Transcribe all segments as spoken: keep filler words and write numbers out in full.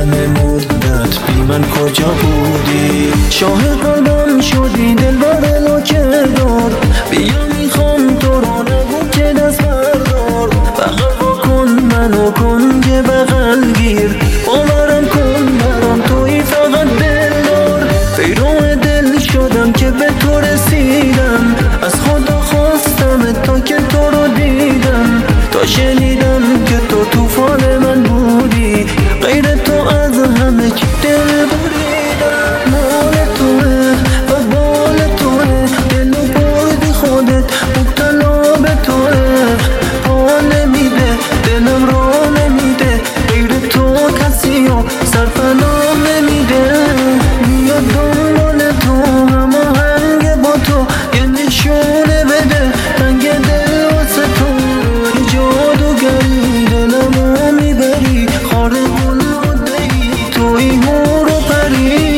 همه مدت بی من کجا بودی؟ شاه قلبم شدی دلبر لاکردار، بیا میخوام تو رو نگو که دست بردار. بغل واکن منو کن که بغل گیر، باورم کن برام توی فقط دلدار. پیرو دل شدم که به تو رسیدم، از خدا خواستم تا که تو رو دیدم. تا شنیدم که تو توفان من بودی، غیر تو از همه چی دل بریدم. مال توه و بال توه، دلو بردی خودت مبتلا به توه. پا نمیده دلم رو نمیده، غیر تو کسی ها سرفنا نمیده. میاد دنبال تو هماهنگ با تو، یه نشونه بده رنگ دل واسه تو. یه جادوگری دلمو میبری، خارق العاده ای توی هور و پری.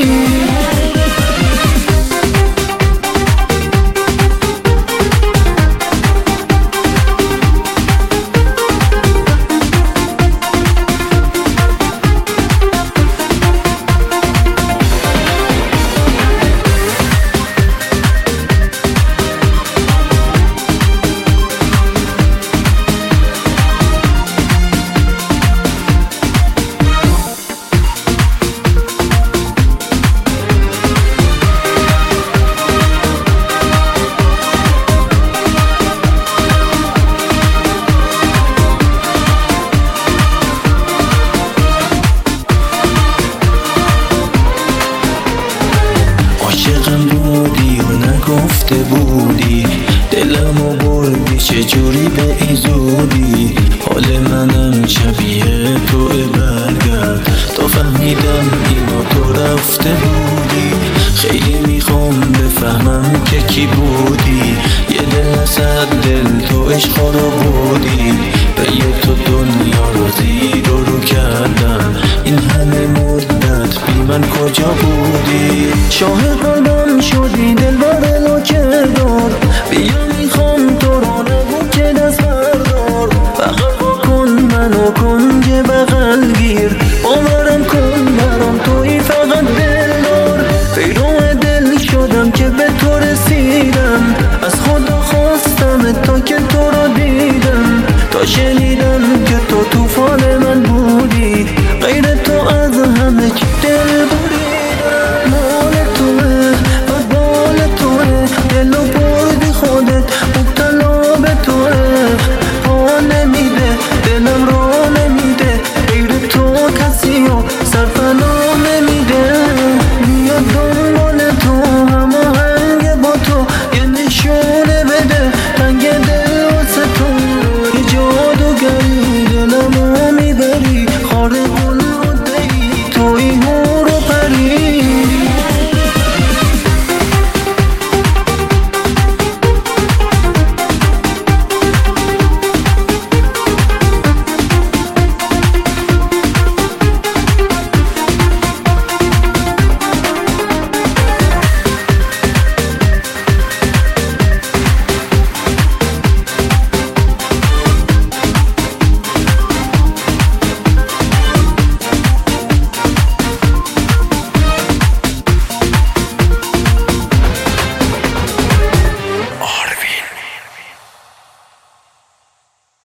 عاشقم بودی و نگفته بودی، دلمو بردی چجوری به این زودی. حال منم شبیه تو برگرد، تا فهمیدم اینو تو رفته بودی. خیلی میخوام بفهمم که کی بودی، یه دل صد دل تو عشق رو بودی. به یه تو دنیا رو زیر و رو کردم، این همه مدت بی من کجا بودی؟ شاه قلبم شدی دلبر لاکردار، بیا میخوام تو رو نگو که دست بردار. بغل واکن منو کن که بغل گیر، باورم کن برام توی فقط دلدار. پیرو دل شدم که به تو رسیدم، از خدا خواستم تا که تو رو دیدم. تا شنیدم که تو توفان من بودی، غیر تو از همه چی دل بریدم. مال توه و بال توه، دلو بردی خودت مبتلا به توه. پا نمیده دلم رو نمیده، غیر تو کسی ها سرفنا